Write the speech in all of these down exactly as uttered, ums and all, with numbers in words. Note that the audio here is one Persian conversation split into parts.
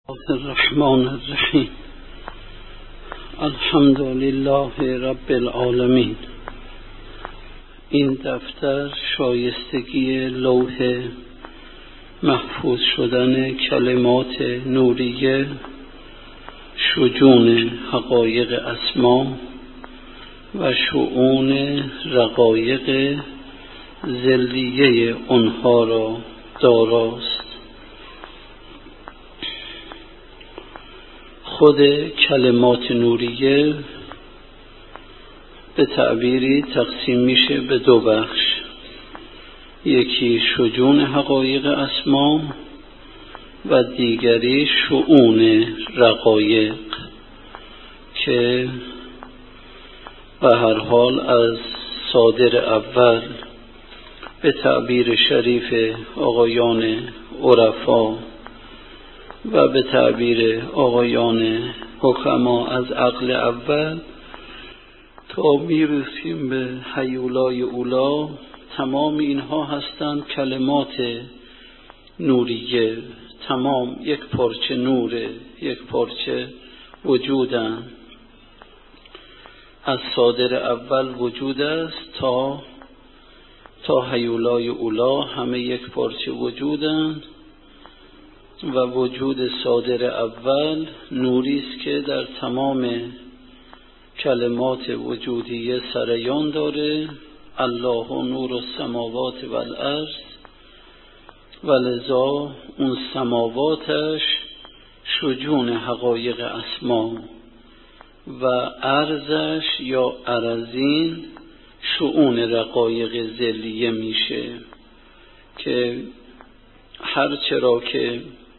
الرحمن الرحیم. الحمد لله رب العالمین. این دفتر شایستگی لوح محفوظ شدن کلمات نوریه، شجون حقایق اسما و شؤون رقایق ذلیه آنها را داراست. خود کلمات نوریه به تعبیری تقسیم میشه به دو بخش، یکی شجون حقایق اسما و دیگری شؤون رقایق، که به هر حال از صادر اول به تعبیر شریف آقایان عرفا و به تعبیر آقایان حکما از عقل اول تا میرسیم به هیولای اولا، تمام اینها هستند کلمات نوریه، تمام یک پارچه نوره، یک پارچه وجودن. از صادر اول وجود است تا تا هیولای اولا همه یک پارچه وجودن و وجود صادر اول نوری است که در تمام کلمات وجودیه سریان داره. الله نور السماوات و الارض، و لذا اون سماواتش شجون حقایق اسما و ارضش یا ارضین شؤون رقایق ذلیه میشه، که هر چرا که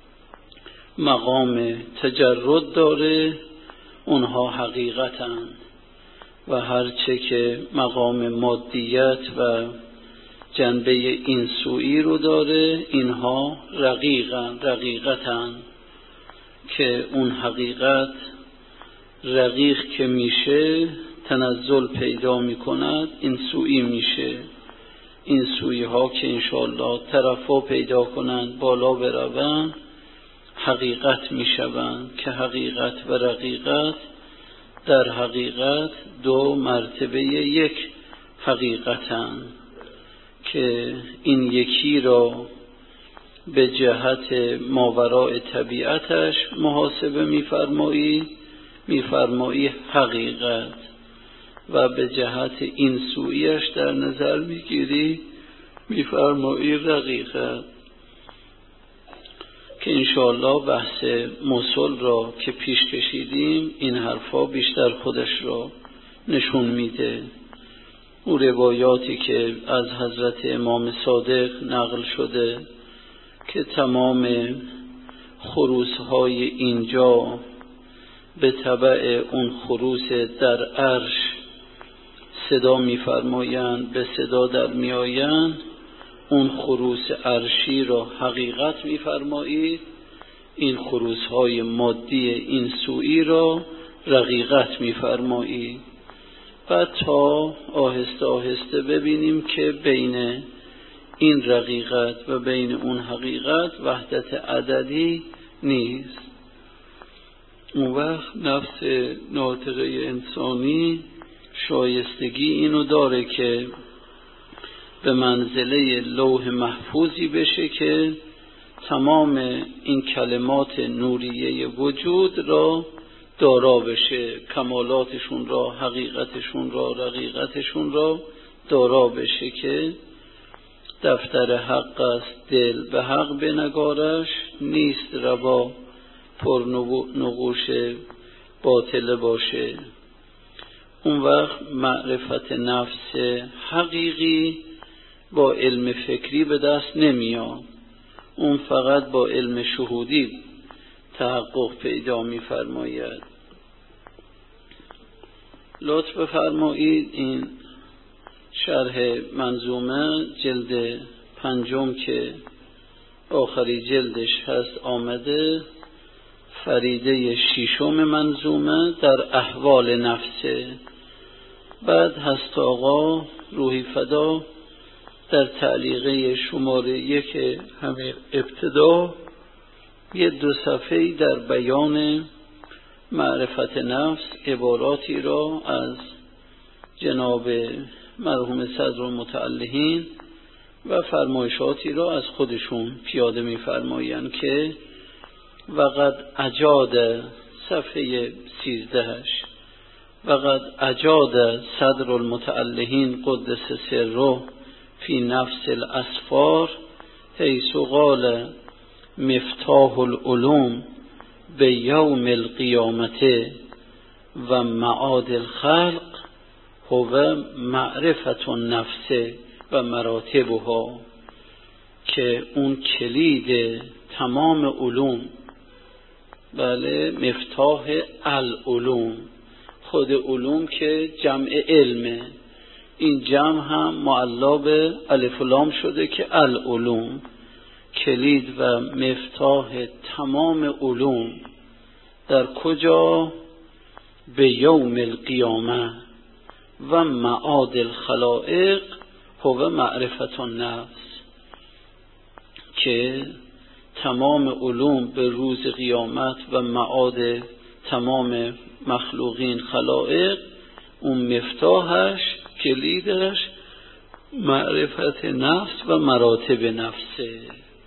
مقام تجرد داره اونها حقیقتن و هر چه که مقام مادیت و جنبه اینسویی رو داره اینها رقیقن رقیقتن که اون حقیقت رقیق که میشه تنزل پیدا میکند، اینسویی میشه. اینسویی ها که انشاءالله ترفع پیدا کنند، بالا بروند، حقیقت میشوند، که حقیقت و رقیقت در حقیقت دو مرتبه یک حقیقتن، که این یکی را به جهت ماوراء طبیعتش محاسبه میفرمایی میفرمایی حقیقت، و به جهت این سویش در نظر میگیری میفرمایی رقیقت، که انشاءالله بحث موصل را که پیش کشیدیم این حرفا بیشتر خودش را نشون میده. او روایاتی که از حضرت امام صادق نقل شده که تمام خروسهای اینجا به تبع اون خروس در عرش صدا میفرمایند، به صدا در میآیند، اون خروس عرشی را حقیقت میفرمایید، این خروس های مادی این سویی را رقیقت میفرمایید. و تا آهسته آهسته ببینیم که بین این رقیقت و بین اون حقیقت وحدت عددی نیست. اون وقت نفس ناطقه انسانی شایستگی اینو داره که به منزله لوح محفوظی بشه که تمام این کلمات نوریه وجود را دارا بشه، کمالاتشون را، حقیقتشون را، رقیقتشون را دارا بشه، که دفتر حق است دل به حق بنگارش، نیست روا پر نقوش باطل باشه. اون وقت معرفت نفس حقیقی با علم فکری به دست نمیاد، اون فقط با علم شهودی تحقق پیدا می‌فرماید. لطف بفرمایید این شرح منظومه جلد پنجم که آخری جلدش هست آمده، فریده ششم منظومه در احوال نفسه. بعد هست آقا روحی فدا در تعلیقه شماره یک همین ابتدا یه دو صفحه‌ای در بیان معرفت نفس عباراتی را از جناب مرحوم صدرالمتعلهین و فرمایشاتی را از خودشون پیاده می‌فرمایند که وقد اجاد صفحه سیزدهش وقد اجاد صدرالمتعلهین قدس سره فی نفس الاسفار حیث قال مفتاح العلوم به یوم القیامت و معاد الخلق هو معرفت النفس و مراتبها، که اون کلید تمام علوم، بله مفتاح العلوم، خود علوم که جمع علمه، این جمع هم معلا به الف و لام شده که العلوم، کلید و مفتاح تمام علوم در کجا؟ به یوم القیامه و معاد الخلائق هو معرفت النفس، که تمام علوم به روز قیامت و معاد تمام مخلوقین خلائق، اون مفتاحش کلیدش معرفت نفس و مراتب نفسه.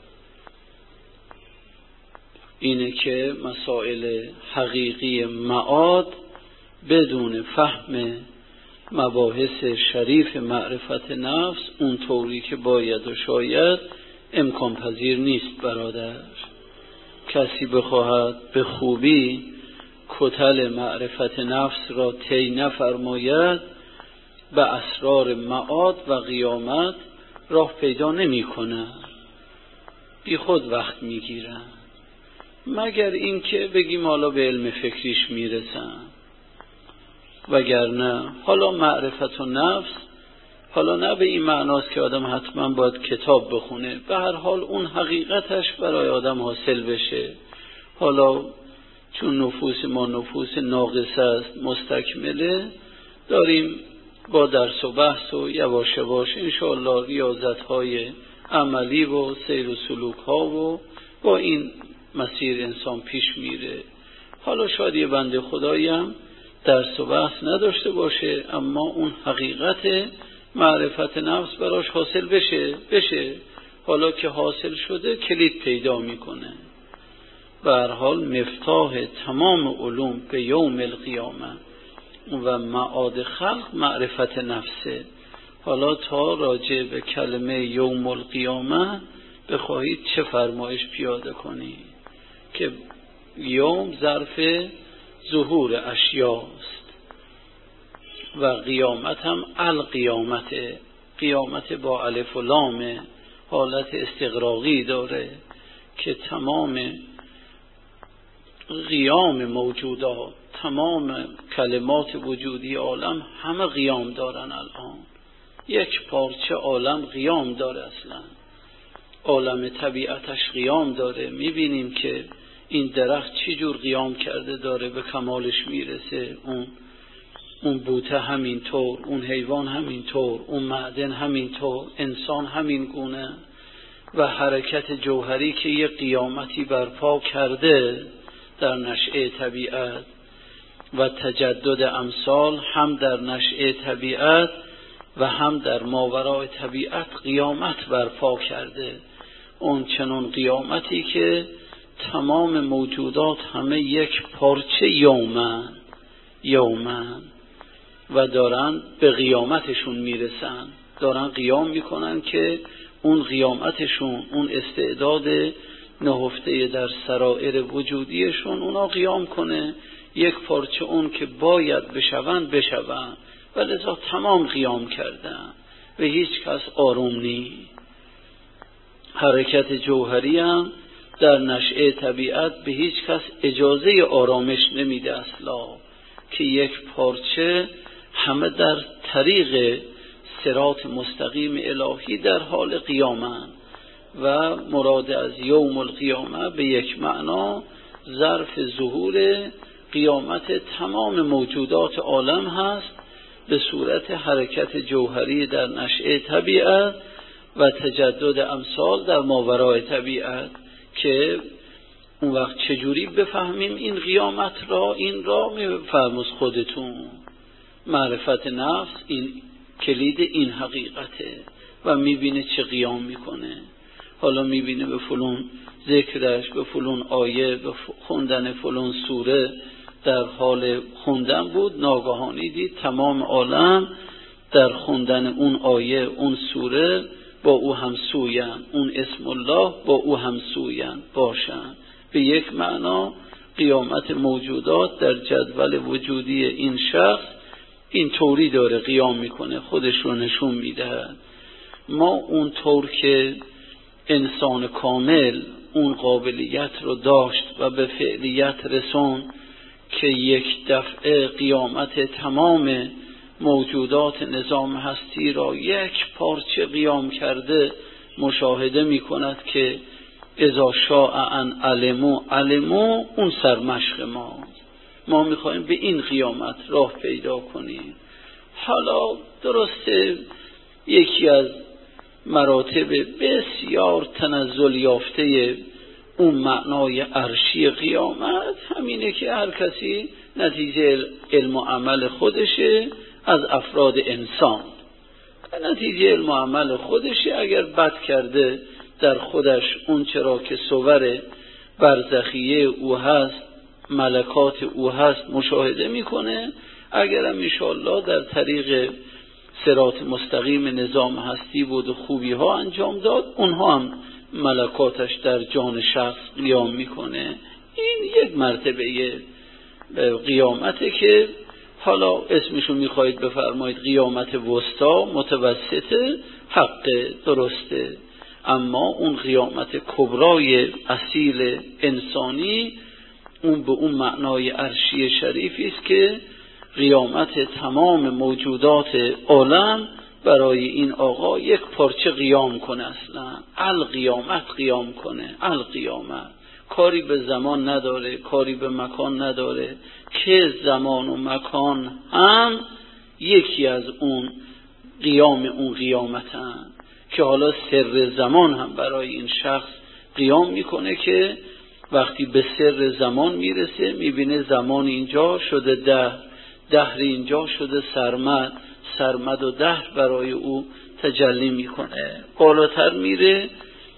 اینه که مسائل حقیقی معاد بدون فهم مباحث شریف معرفت نفس اون طوری که باید و شاید امکان پذیر نیست. برادر، کسی بخواهد به خوبی کتل معرفت نفس را طی نفرماید، به اسرار معاد و قیامت راه پیدا نمی کند، بی خود وقت می گیرن، مگر این که بگیم حالا به علم فکریش می رسن، وگرنه حالا معرفت و نفس حالا نه به این معناست که آدم حتما باید کتاب بخونه، به هر حال اون حقیقتش برای آدم حاصل بشه. حالا چون نفوس ما نفوس ناقصه است، مستکمله، داریم با درس و بحث و یواش یواش انشاءالله ریاضت های عملی و سیر و سلوک ها و با این مسیر انسان پیش میره. حالا شاید یه بنده خداییم درس و بحث نداشته باشه، اما اون حقیقت معرفت نفس براش حاصل بشه بشه حالا که حاصل شده کلید پیدا میکنه. به هر حال مفتاح تمام علوم به یوم القیامه و معاد خلق معرفت نفسه. حالا تا راجع به کلمه یوم القیامه بخواهید چه فرمایش پیاده کنید که یوم ظرف ظهور اشیاست و قیامت هم القیامت، قیامت با الف و لام، حالت استغراقی داره که تمام قیام موجودات، تمام کلمات وجودی عالم همه قیام دارن. الان یک پارچه عالم قیام داره، اصلا عالم طبیعتش قیام داره. میبینیم که این درخت چی جور قیام کرده داره به کمالش میرسه، اون اون بوته همین طور، اون حیوان همین طور، اون معدن همین طور، انسان همین گونه، و حرکت جوهری که یه قیامتی برپا کرده در نشأه طبیعت و تجدد امثال هم در نشأه طبیعت و هم در ماورای طبیعت قیامت برپا کرده. اون چنون قیامتی که تمام موجودات همه یک پارچه یومن یومن و دارن به قیامتشون میرسن، دارن قیام میکنن که اون قیامتشون، اون استعداد نهفته در سرائر وجودیشون اونا قیام کنه، یک پارچه اون که باید بشوند بشوند، و لذا تمام قیام کردن و هیچ کس آروم نی. حرکت جوهری هم در نشأه طبیعت به هیچ کس اجازه آرامش نمیده اصلا، که یک پارچه همه در طریق صراط مستقیم الهی در حال قیامن. و مراد از یوم القیامه به یک معنا ظرف ظهور قیامت تمام موجودات عالم هست به صورت حرکت جوهری در نشأه طبیعت و تجدد امثال در ماورای طبیعت، که اون وقت چجوری بفهمیم این قیامت را؟ این را میفرموز خودتون. معرفت نفس این کلید این حقیقته و میبینه چه قیام میکنه. حالا میبینه به فلان ذکرش، به فلان آیه، به خوندن فلان سوره در حال خوندن بود، ناگهانی دید تمام عالم در خوندن اون آیه اون سوره با او همسوین، اون اسم الله با او همسوین باشن. به یک معنا قیامت موجودات در جدول وجودی این شخص این طوری داره قیام میکنه، خودش رو نشون میده. ما اون طور که انسان کامل اون قابلیت رو داشت و به فعلیت رسون که یک دفعه قیامت تمام موجودات نظام هستی را یک پارچه قیام کرده مشاهده می کند که اذا شاء ان علمو علمو، اون سرمشق ما. ما می خواهیم به این قیامت راه پیدا کنیم. حالا درسته یکی از مراتب بسیار تنزل یافته اون معنای عرشی قیامت همینه که هر کسی نتیجه علم و عمل خودشه از افراد انسان، نتیجه علم و عمل خودشه. اگر بد کرده در خودش اون چرا که صور برزخیه او هست، ملکات او هست مشاهده میکنه. اگرم انشاءالله در طریق صراط مستقیم نظام هستی بود و خوبی ها انجام داد، اونها هم ملکاتش در جان شخص قیام میکنه. این یک مرتبه قیامته که حالا اسمشو میخواهید بفرمایید قیامت وسطا، متوسطه، حق درسته. اما اون قیامت کبرای اصیل انسانی اون به اون معنای عرشی شریفی است که قیامت تمام موجودات عالم برای این آقا یک پارچه قیام کنه. اصلا القیامت قیام کنه. القیامت کاری به زمان نداره، کاری به مکان نداره، که زمان و مکان هم یکی از اون قیام اون قیامت هم که حالا سر زمان هم برای این شخص قیام میکنه که وقتی به سر زمان میرسه میبینه زمان اینجا شده دهر، دهر اینجا شده سرمد، سرمد و دهر برای او تجلی میکنه. بالاتر میره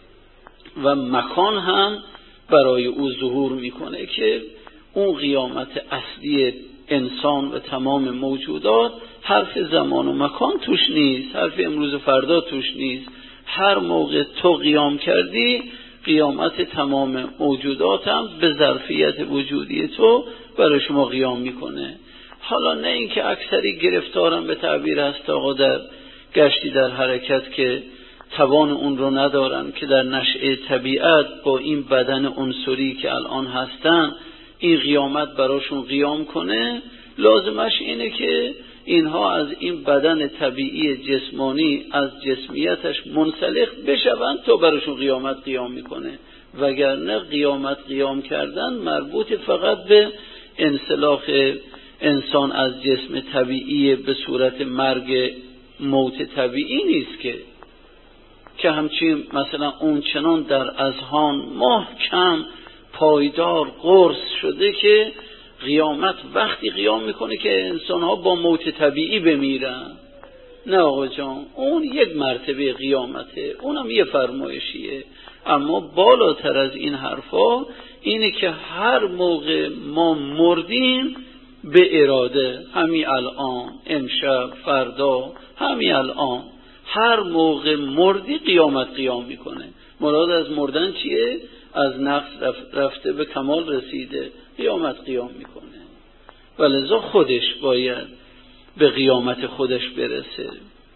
و مکان هم برای او ظهور میکنه که اون قیامت اصلی انسان و تمام موجودات حرف زمان و مکان توش نیست، حرف امروز و فردا توش نیست. هر موقع تو قیام کردی قیامت تمام موجودات هم به ظرفیت وجودی تو برای شما قیام میکنه. حالا نه اینکه اکثری گرفتارن به تعبیر هست آقا در گشتی در حرکت که توان اون رو ندارن که در نشأه طبیعت با این بدن عنصری که الان هستن این قیامت براشون قیام کنه. لازمش اینه که اینها از این بدن طبیعی جسمانی از جسمیتش منسلخ بشوند تا براشون قیامت قیام میکنه. وگرنه قیامت قیام کردن مربوط فقط به انسلاخ انسان از جسم طبیعی به صورت مرگ موت طبیعی نیست که که همچین مثلا اون چنان در اذهان محکم پایدار قرص شده که قیامت وقتی قیام میکنه که انسان ها با موت طبیعی بمیرن. نه آقا جان، اون یک مرتبه قیامته، اونم یه فرمایشیه. اما بالاتر از این حرفا اینه که هر موقع ما مردیم به اراده، همین الان، امشب، فردا، همین الان، هر موقع مردی قیامت قیام میکنه. مراد از مردن چیه؟ از نقص رفته به کمال رسیده، قیامت قیام میکنه. ولذا خودش باید به قیامت خودش برسه.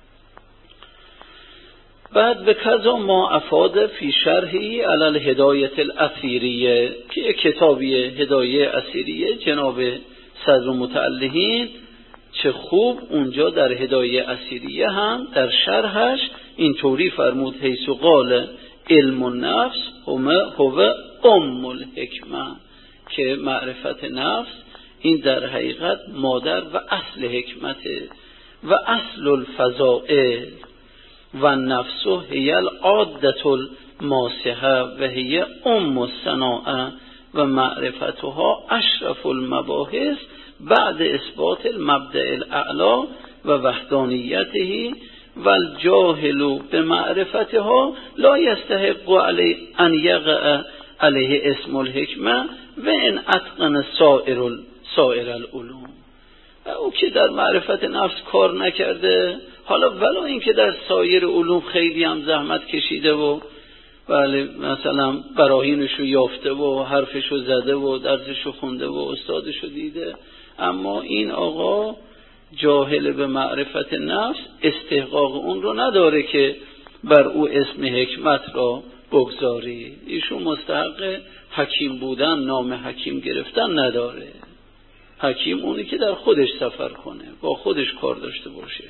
بعد به کذا ما افاده فی شرحی علی الهدایت الاثیریه که یک کتابیه هدایه اثیریه جناب صدر متعلهین، چه خوب اونجا در هدایه اثیریه هم در شرحش اینطوری فرمود حیث قال علم النفس هو ام الحکمه، که معرفت نفس این در حقیقت مادر و اصل حکمته و اصل الفضائل و نفس هی العادة الماسحه و هی ام الصناعه و معرفتها اشرف المباحث بعد اثبات المبدأ الاعلا و وحدانیته و الجاهل بمعرفتها لا یستحق علی ان یقع علیه اسم الحکمه و ان اتقن سائر سائر العلوم. او که در معرفت نفس کار نکرده، حالا ولو این که در سایر علوم خیلی هم زحمت کشیده و بله مثلا براهینشو یافته و حرفشو زده و درسشو خونده و استادشو دیده، اما این آقا جاهل به معرفت نفس استحقاق اون رو نداره که بر او اسم حکمت را بگذاری. ایشون مستحق حکیم بودن، نام حکیم گرفتن نداره. حکیم اونی که در خودش سفر کنه، با خودش کار داشته باشه.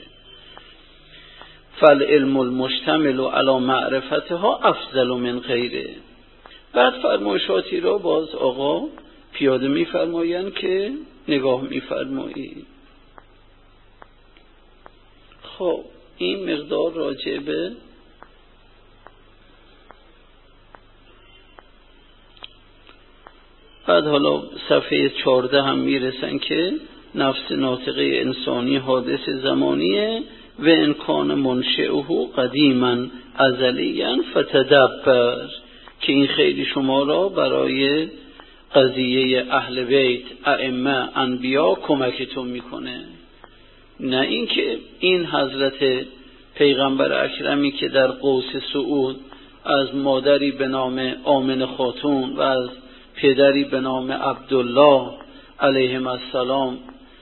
فالعلم المشتمل علی معرفتها افضل من غیره. بعد فرمایشاتی را باز آقا پیاده می‌فرمایند که نگاه می‌فرمایید. خب این مقدار راجع به بعد حالا صفحه چهارده هم میرسن که نفس ناطقه انسانی حادث زمانیه و انکان منشئه قدیما ازلیاً فتدبر، که این خیلی شما را برای قضیه اهل بیت، ائمه، انبیا کمکتون میکنه. نه اینکه این حضرت پیغمبر اکرمی که در قوس صعود از مادری به نام آمنه خاتون و از پدری به نام عبدالله علیهم السلام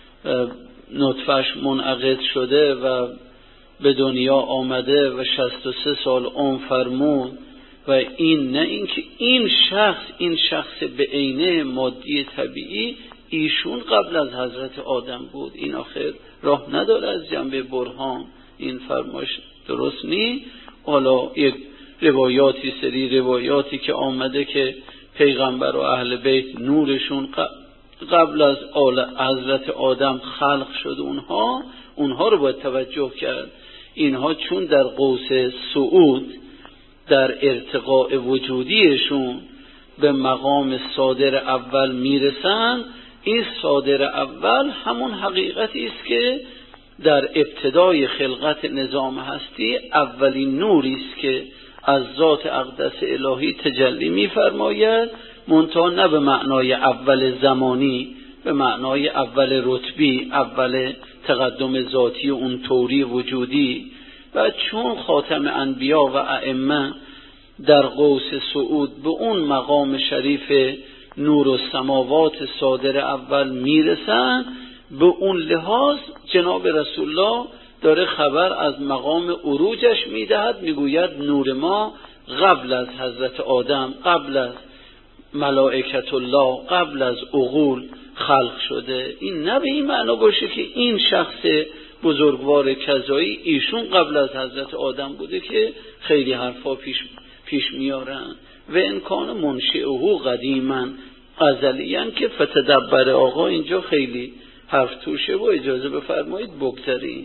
نطفش منعقد شده و به دنیا آمده و شصت و سه سال عمر فرمود و این نه اینکه این شخص این شخص به عینه مادی طبیعی ایشون قبل از حضرت آدم بود. این آخر راه نداره از جنبه برهان این فرمایش درست نی. حالا یک روایاتی سری روایاتی که آمده که پیغمبر و اهل بیت نورشون قبل از حضرت آدم خلق شد، اونها اونها رو باید توجه کرد. اینها چون در قوس صعود در ارتقاء وجودیشون به مقام صادر اول میرسن، این صادر اول همون حقیقتی است که در ابتدای خلقت نظام هستی اولین نوری است که از ذات اقدس الهی تجلی می‌فرماید، منتها نه به معنای اول زمانی، به معنای اول رتبی، اول تقدم ذاتی اون طوری وجودی. و چون خاتم انبیا و ائمه در قوس صعود به اون مقام شریف نور السماوات صادر اول میرسن، به اون لحاظ جناب رسول الله داره خبر از مقام عروجش میدهد، میگوید نور ما قبل از حضرت آدم، قبل از ملائکت الله، قبل از عقول خلق شده. این نه به این معنا باشه که این شخص بزرگوار کذایی ایشون قبل از حضرت آدم بوده که خیلی حرفا پیش پیش میارن. و انکان منشئه قدیما ازلیاً که فتدبر آقا اینجا خیلی حرف توشه و اجازه بفرمایید بگذاریم.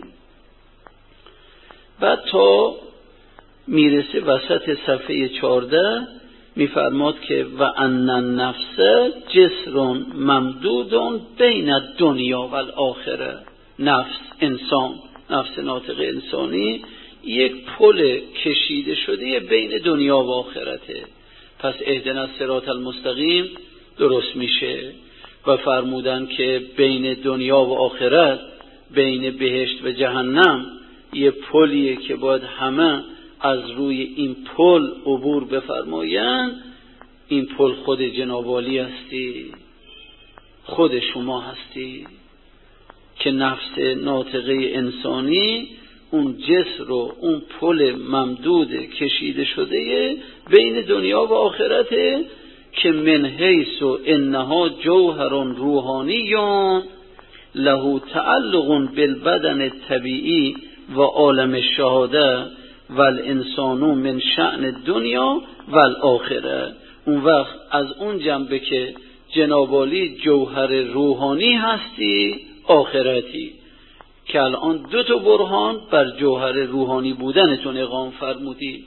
بعد تا میرسه وسط صفحه چهارده میفرماد که و ان النفس جسر ممدود بین الدنیا و الاخره. نفس انسان، نفس ناطق انسانی یک پل کشیده شده بین دنیا و آخرته. پس اهدنا الصراط المستقیم درست میشه و فرمودن که بین دنیا و آخرت، بین بهشت و جهنم یه پلیه که باید همه از روی این پل عبور بفرمایند. این پل خود جناب عالی هستی، خود شما هستی که نفس ناطقه انسانی اون جسر و اون پل ممدود کشیده شده بین دنیا و آخرته که من حیث و انها جوهر روحانی له تعلق بالبدن الطبیعی و عالم الشهاده و الانسان من شأن دنیا و الاخره. اون وقت از اون جنبه که جناب عالی جوهر روحانی هستی، آخرتی، که الان دو تا برهان بر جوهر روحانی بودنتون اقام فرمودی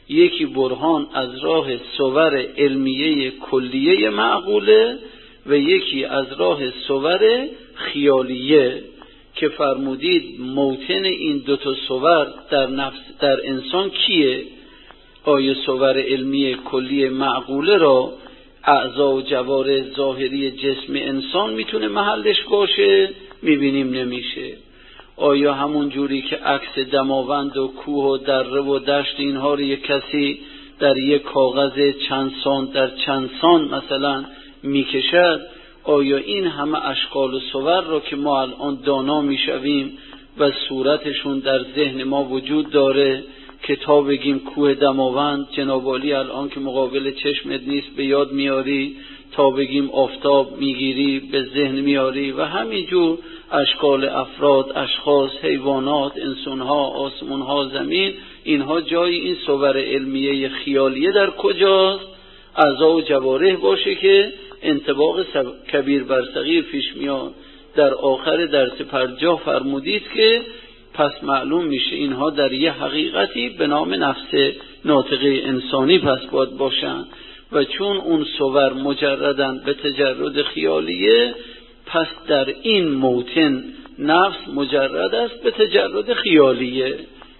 یکی برهان از راه صور علمیه کلیه معقوله و یکی از راه صور خیالیه که فرمودید موطن این دوتا صور در نفس در انسان کیه؟ آیا صور علمی کلیه معقوله را اعضا و جوارح ظاهری جسم انسان میتونه محلش باشه؟ میبینیم نمیشه. آیا همون جوری که عکس دماوند و کوه و دره و دشت اینها رو یک کسی در یک کاغذ چند سانت در چند سانت مثلا میکشد، آیا این همه اشکال و صور را که ما الان دانا میشویم و صورتشون در ذهن ما وجود داره که تا بگیم کوه دماوند جناب عالی الان که مقابل چشمت نیست به یاد میاری، تا بگیم آفتاب میگیری به ذهن میاری و همینجور اشکال افراد، اشخاص، حیوانات، انسانها، آسمانها، زمین، اینها جای این صور علمیه خیالیه در کجاست؟ اعضا و جوارح باشه که انطباق کبیر بر صغیر پیش میاد. در آخر درس پرجاه فرمودید که پس معلوم میشه اینها در یه حقیقتی به نام نفس ناطقه انسانی پس باید باشن و چون اون صور مجردن به تجرد خیالیه، پس در این موطن نفس مجرد است به تجرد خیالیه.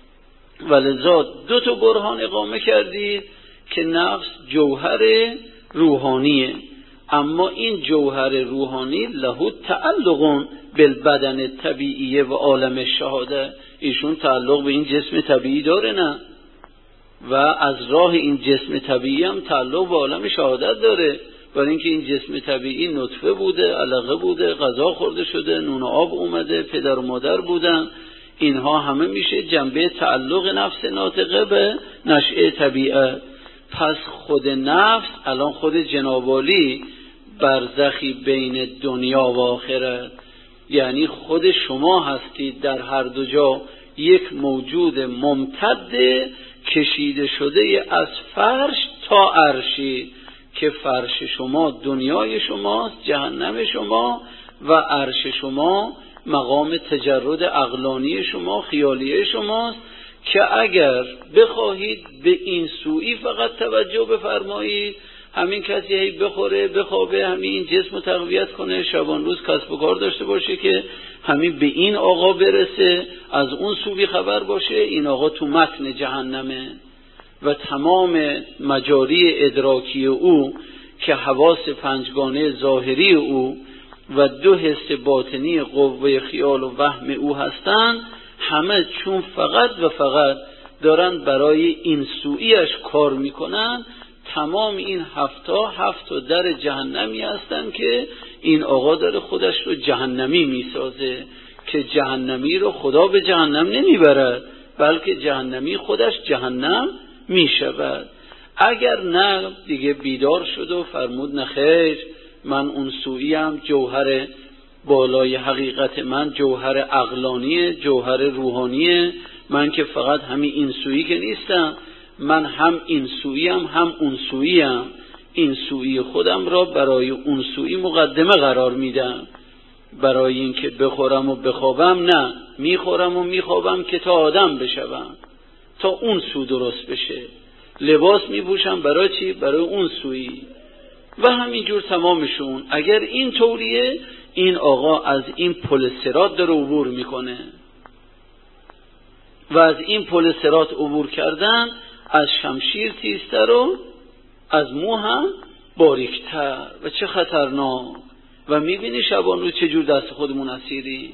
ولذا دو تا برهان اقامه کردید که نفس جوهر روحانیه، اما این جوهر روحانی له تعلق بالبدن طبیعیه و عالم شهاده، ایشون تعلق به این جسم طبیعی داره نه؟ و از راه این جسم طبیعی هم تعلق به عالم شهادت داره، برای اینکه این جسم طبیعی نطفه بوده، علقه بوده، غذا خورده شده، نون و آب اومده، پدر و مادر بودن، اینها همه میشه جنبه تعلق نفس ناطقه به نشأه طبیعت. پس خود نفس الان خود جنابالی برزخی بین دنیا و آخرت، یعنی خود شما هستید در هر دو جا یک موجود ممتد کشیده شده از فرش تا عرشی که فرش شما دنیای شماست، جهنم شما، و عرش شما مقام تجرد عقلانی شما، خیالیه شماست که اگر بخواهید به این سویی فقط توجه بفرمایید، همین کسی هی بخوره بخوابه، همین این جسم رو تقویت کنه، شبان روز کسب و کار داشته باشه که همین به این آقا برسه، از اون سوی خبر باشه این آقا تو متن جهنمه و تمام مجاری ادراکی او که حواس پنجگانه ظاهری او و دو حس باطنی قوه خیال و وهم او هستند، همه چون فقط و فقط دارن برای این سویش کار میکنن، تمام این هفتا هفتا در جهنمی هستن که این آقا داره خودش رو جهنمی میسازه که جهنمی رو خدا به جهنم نمیبرد بلکه جهنمی خودش جهنم میشود. اگر نه دیگه بیدار شد و فرمود نه خیر، من اون سوییم، جوهر بالای حقیقت من جوهر عقلانیه، جوهر روحانیه، من که فقط همین این سویی که نیستم، من هم این سوییم هم اون سوییم، این سویی خودم را برای اون سویی مقدمه قرار میدم، برای اینکه بخورم و بخوابم نه، میخورم و میخوابم که تا آدم بشوم، تا اون سو درست بشه، لباس میپوشم برای چی؟ برای اون سویی. و همینجور تمامشون. اگر این طوریه، این آقا از این پل صراط داره عبور میکنه و از این پل صراط عبور کردن از شمشیر تیزتر و از مو هم باریکتر و چه خطرناک. و میبینی شبان روز چجور دست خودمون اسیری،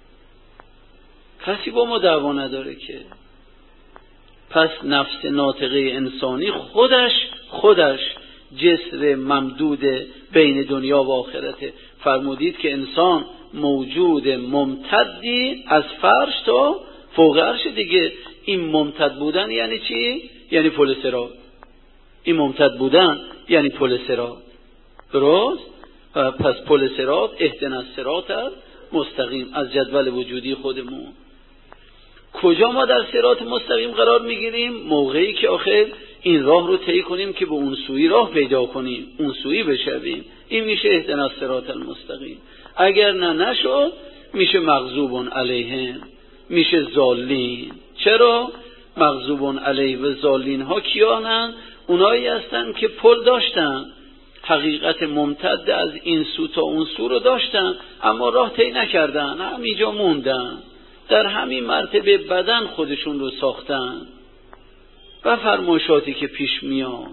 کسی با ما دعوا نداره که. پس نفس ناطقه انسانی خودش خودش جسر ممدود بین دنیا و آخرته. فرمودید که انسان موجود ممتدی از فرش تا فوق عرش دیگه. این ممتد بودن یعنی چی؟ یعنی پل صراط. این ممتد بودن یعنی پل صراط. درست؟ پس پل صراط اهدنا الصراط مستقیم از جدول وجودی خودمون. کجا ما در صراط مستقیم قرار میگیریم؟ موقعی که آخر این راه رو طی کنیم که به اون سوی راه پیدا کنیم، اون سوی بشویم. این میشه اهدنا الصراط المستقیم. اگر نه نشد میشه مغضوب علیهم، میشه ضالین. چرا؟ مغضوب علیه و ضالین ها کیانن؟ اونایی هستن که پل داشتن، حقیقت ممتد از این سو تا اون سو رو داشتن، اما راه طی نکردن، همینجا موندن، در همین مرتبه بدن خودشون رو ساختن و فرمایشاتی که پیش میاد.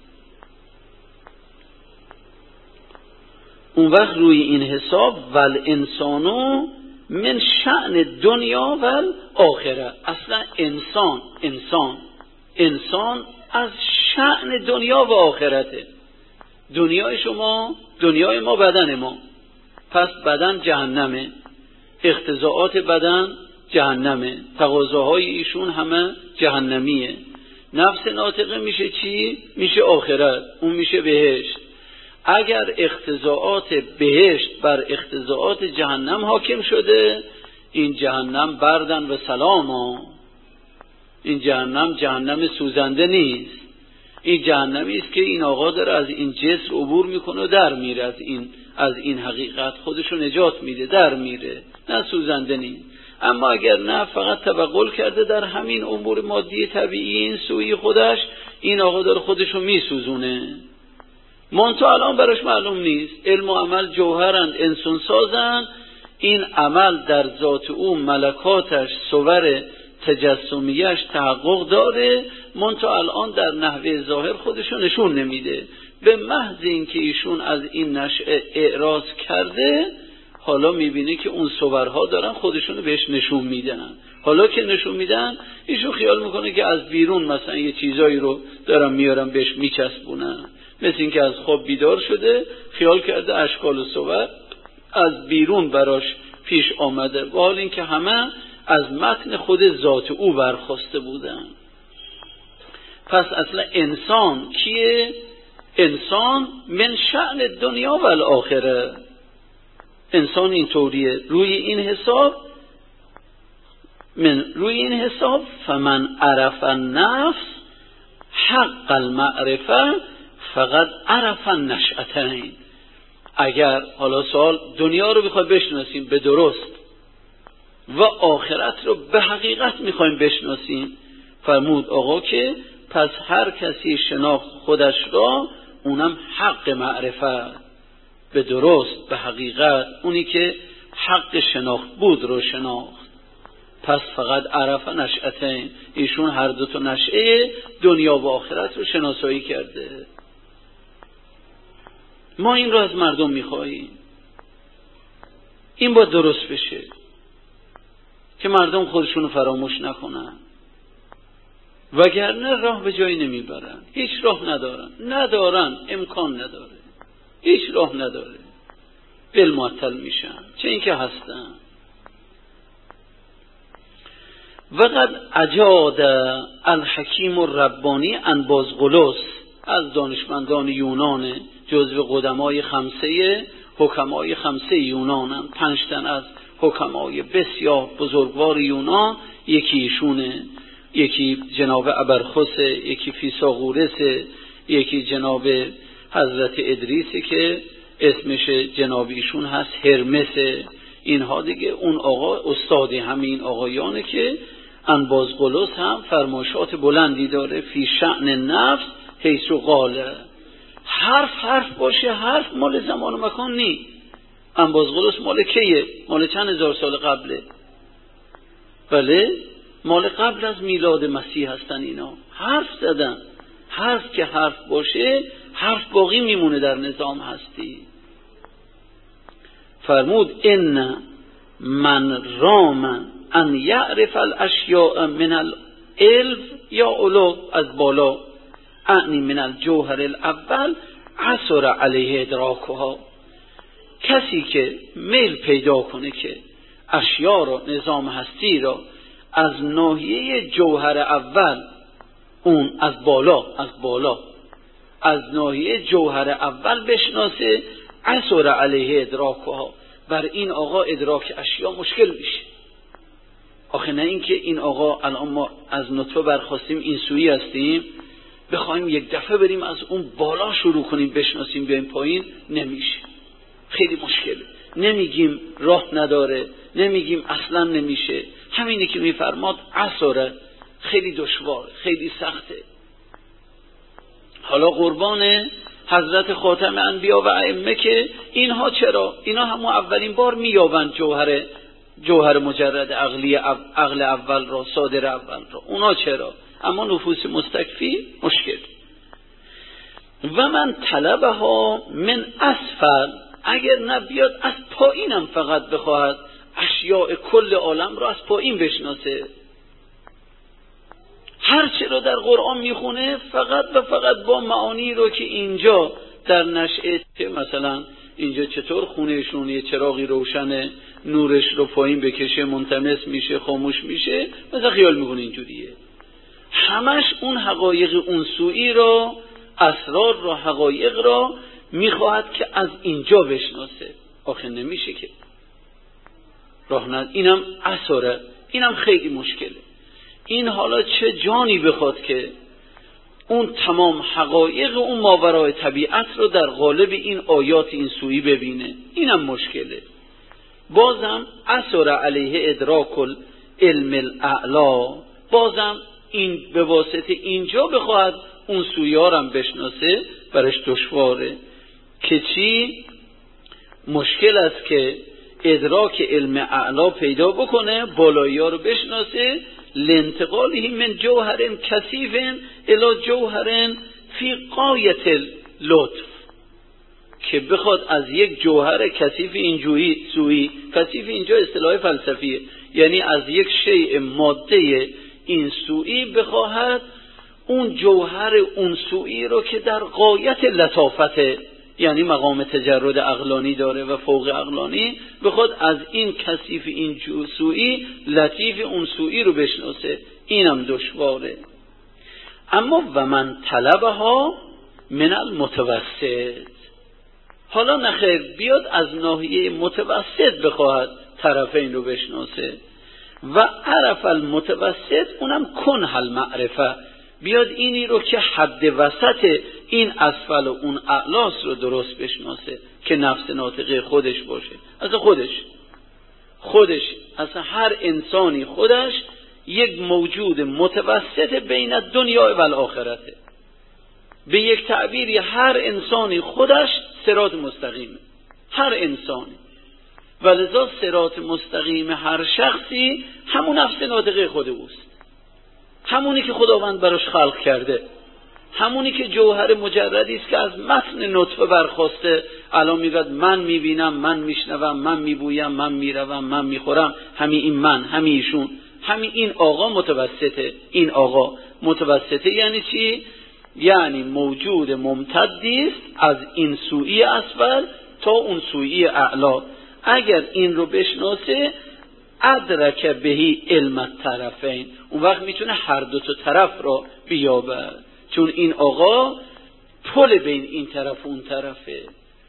اون وقت روی این حساب ول انسانو من شأن دنیا و آخره، اصلا انسان انسان انسان از شأن دنیا و آخرته. دنیای شما، دنیای ما بدن ما، پس بدن جهنمه، اقتضاعات بدن جهنمه، تقاضاهای ایشون همه جهنمیه. نفس ناطقه میشه چی؟ میشه آخرت، اون میشه بهشت. اگر اقتضاعات بهشت بر اقتضاعات جهنم حاکم شده، این جهنم بردن و سلام ها. این جهنم جهنم سوزنده نیست، این جهنمی است که این آقا داره از این جسر عبور میکنه و در میره، از این از این حقیقت خودشو نجات میده، در میره، نه سوزنده نیست. اما اگر نه فقط توقل کرده در همین امور مادی طبیعی این سوی خودش، این آقا داره خودشو میسوزونه. منتها الان براش معلوم نیست. علم و عمل جوهرند، انسان سازند. این عمل در ذات او، ملکاتش، صور تجسمیش تحقق داره، منتها الان در نحوه ظاهر خودشو نشون نمیده. به محض اینکه ایشون از این نشأه اعراض کرده، حالا میبینه که اون صورها دارن خودشونو بهش نشون میدن. حالا که نشون میدن، ایشون خیال میکنه که از بیرون مثلا یه چیزایی رو دارن میارن بهش میچسبونن. مثل این که از خواب بیدار شده، خیال کرده اشکال و صور از بیرون براش پیش آمده، و حال این که همه از متن خود ذات او برخواسته بودن. پس اصلا انسان کیه؟ انسان من شأن دنیا و الاخره. انسان این طوریه. روی این حساب من روی این حساب فمن عرف النفس حق المعرفه فقط عرف النشأتین. اگر حالا سوال دنیا رو بخوایم بشناسیم به درست و آخرت رو به حقیقت میخوایم بشناسیم، فرمود آقا که پس هر کسی شناخت خودش را، اونم حق معرفت، به درست به حقیقت، اونی که حق شناخت بود رو شناخت. پس فقط عرف نشأتین، ایشون هر دو تا نشأه دنیا و آخرت رو شناسایی کرده. ما این رو از مردم میخواییم، این باید درست بشه که مردم خودشونو فراموش نکنن، وگرنه راه به جایی نمیبرن. هیچ راه ندارن، ندارن امکان نداره، هیچ راه نداره، بالمعطل میشن، چه اینکه هستن. وقد اجاد الحکیم الربانی انبازغلس، از دانشمندان یونان، جزو قدمای خمسه حکمای خمسه یونانن، پنج تن از حکمای بسیار بزرگوار یونان، یکی ایشونه، یکی جناب ابرخس، یکی فیثاغورس، یکی جناب حضرت ادریسی که اسمش جناب ایشون هست هرمس. اینها دیگه اون آقا استادی همین آقایانه که انبازغلس هم فرمایشات بلندی داره فی شأن نفس حیث قاله. حرف حرف باشه، حرف مال زمان و مکان نی. انبازغلس مال کیه؟ مال چند هزار سال قبله. بله مال قبل از میلاد مسیح هستن اینا. حرف زدن، حرف که حرف باشه، حرف باقی میمونه در نظام هستی. فرمود ان من رام ان یعرف الاشیاء من الالف یا علو، از بالا، اعنی من الجوهر الاول عثر علیه ادراکها. کسی که میل پیدا کنه که اشیاء را، نظام هستی را از ناحیه جوهر اول، اون از بالا از بالا از ناحیه جوهر اول بشناسه، عثر علیه ادراکها، بر این آقا ادراک اشیاء مشکل میشه. آخه نه اینکه این آقا الان ما از نطفه برخواستیم این سویی هستیم، بخوایم یک دفعه بریم از اون بالا شروع کنیم بشناسیم بیایم پایین، نمیشه، خیلی مشکله. نمیگیم راه نداره، نمیگیم اصلا نمیشه، همینه که میفرماد عثره، خیلی دشوار، خیلی سخته. حالا قربان حضرت خاتم انبیا و ائمه که اینها چرا؟ اینا همون اولین بار مییابند جوهر جوهر مجرد عقلی عقل اول را، صادر اول را. اونا چرا؟ اما نفوس مستکفی مشکل. و من طلبها من اسفل، اگر نبیاد از پایینم فقط بخواهد اشیاء کل عالم را از پایین بشناسه، هر چه رو در قرآن میخونه فقط و فقط با معانی رو که اینجا در نشأه، که مثلا اینجا چطور خونهشون یه چراغی روشنه، نورش رو پایین بکشه منطمس میشه، خاموش میشه، مثلا خیال میکنه اینجوریه. همش اون حقایق اون سوئی را، اسرار را، حقایق را میخواهد که از اینجا بشناسه. آخه نمیشه که راه ند. اینم اثره، اینم خیلی مشکله. این حالا چه جانی بخواد که اون تمام حقایق اون ماورای طبیعت رو در قالب این آیات این سوئی ببینه، اینم مشکله. بازم اثر علیه ادراک العلم الاعلا، بازم این به واسطه اینجا بخواهد اون سویارم بشناسه، برش دشواره. که چی؟ مشکل است که ادراک علم اعلا پیدا بکنه، بالایی ها رو بشناسه، لانتقاله من جوهر کثیف الی جوهر فی غایت اللطف، که بخواد از یک جوهر کثیف اینجوری سوئی، کثیف اینجا اصطلاح فلسفیه، یعنی از یک شیء ماده این سوئی بخواهد اون جوهر اون سوئی رو که در غایت لطافته، یعنی مقام تجرد عقلانی داره و فوق عقلانی، بخواد از این کثیف این سوئی لطیف اون سوئی رو بشناسه، اینم دشواره. اما و من طلبها من المتوسط، حالا نخیر بیاد از ناحیه متوسط بخواهد طرفین رو بشناسه. و عرف المتوسط، اونم کنه المعرفه، بیاد اینی رو که حد وسط این اسفل و اون اعلاس رو درست بشناسه، که نفس ناطقه خودش باشه. اصلا خودش خودش اصلا هر انسانی خودش یک موجود متوسط بین دنیا و الاخرته. به یک تعبیری هر انسانی خودش صراط مستقیمه، هر انسانی. ولذا صراط مستقیم هر شخصی همون نفس ناطقه خود اوست، همونی که خداوند براش خلق کرده، همونی که جوهر مجردی است که از متن نطفه برخواسته. الان میگه من میبینم، من میشنوم، من میبویم، من میروم، من میخورم، همین این من، همین ایشون، همین این آقا متوسطه. این آقا متوسطه یعنی چی؟ یعنی موجود ممتدی است از این سوئی اسفل تا اون سوئی اعلا. اگر این رو بشناسه ادرک بهی علم الطرفین، اون وقت میتونه هر دو تا طرف را بیابه، چون این آقا پل بین این طرف و اون طرفه.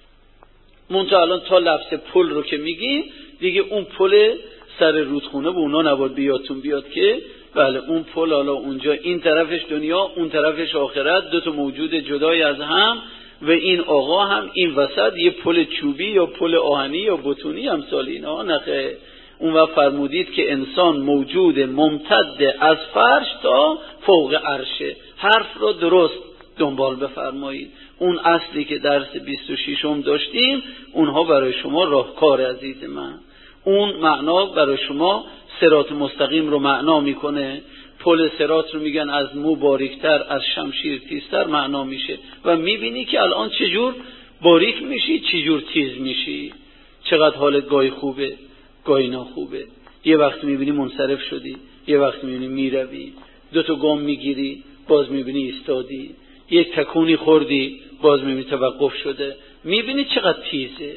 منتها الان تا لفظ پل رو که میگیم دیگه اون پل سر رودخونه به اونا نباید بیادتون بیاد که بله اون پل حالا اونجا این طرفش دنیا اون طرفش آخرت، دو تا موجود جدای از هم، و این آقا هم این وسط یه پل چوبی یا پل آهنی یا بتونی امثال اینا. نخه، اون وقت فرمودید که انسان موجود ممتد از فرش تا فوق عرشه. حرف رو درست دنبال بفرمایید. اون اصلی که درس بیست و ششم داشتیم اونها برای شما راهکار عزیز من. اون معنا برای شما صراط مستقیم رو معنا میکنه. پل صراط رو میگن از مو باریکتر، از شمشیر تیزتر معنا میشه، و میبینی که الان چجور باریک میشی، چجور تیز میشی، چقدر حالت گاهی خوبه گاهی ناخوبه. یه وقت میبینی منصرف شدی، یه وقت میبینی میروی، دو تا گام میگیری باز میبینی ایستادی، یک تکونی خوردی باز میبینی توقف شده. میبینی چقدر تیزه،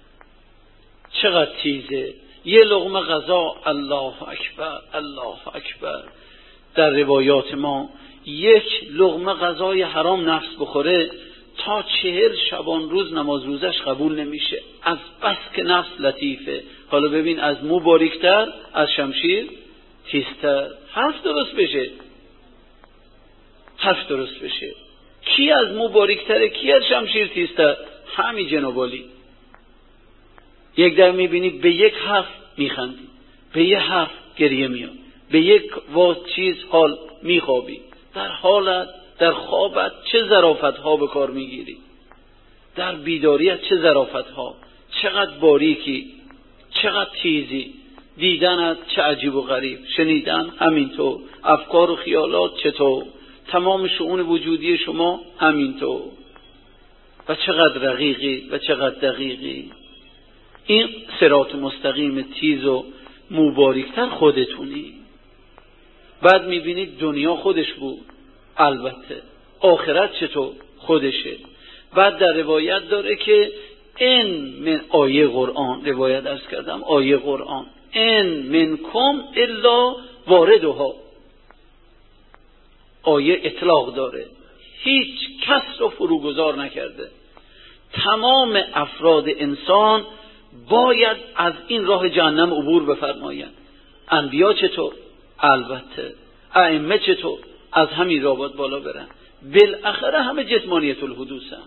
چقدر تیزه. یه لقمه غذا، الله اکبر الله اکبر. در روایات ما یک لقمه غذای حرام نفس بخوره تا چهل شبان روز نماز روزش قبول نمیشه، از بس که نفس لطیفه. حالا ببین از مو باریکتر، از شمشیر تیزتر. حرف درست بشه، حرف درست بشه. کی از مو باریکتره، کی از شمشیر تیزتر؟ همین جنابالی. یک در میبینی به یک حرف میخندی، به یک حرف گریه میاد، به یک وا چیز حال میخوابی، در حالت در خوابت چه ظرافت‌ها به کار میگیری، در بیداریت چه ظرافت‌ها، چقدر باریکی، چقدر تیزی، دیدنت چه عجیب و غریب، شنیدن همینطور، افکار و خیالات چطور، تمام شؤون وجودی شما همینطور، و چقدر رقیقی و چقدر دقیقی. این صراط مستقیم تیز و مبارکتر خودتونی. بعد میبینید دنیا خودش بود، البته آخرت چطور خودشه. بعد در روایت داره که ان من آیه قرآن، روایت عرض کردم آیه قرآن، ان منکم الا واردها، آیه اطلاق داره، هیچ کس رو فروگذار نکرده. تمام افراد انسان باید از این راه جهنم عبور بفرمایند. انبیا چطور؟ البته. ائمه چطور؟ از همین راه باید بالا برن. بالاخره همه جسمانیت الحدوثن،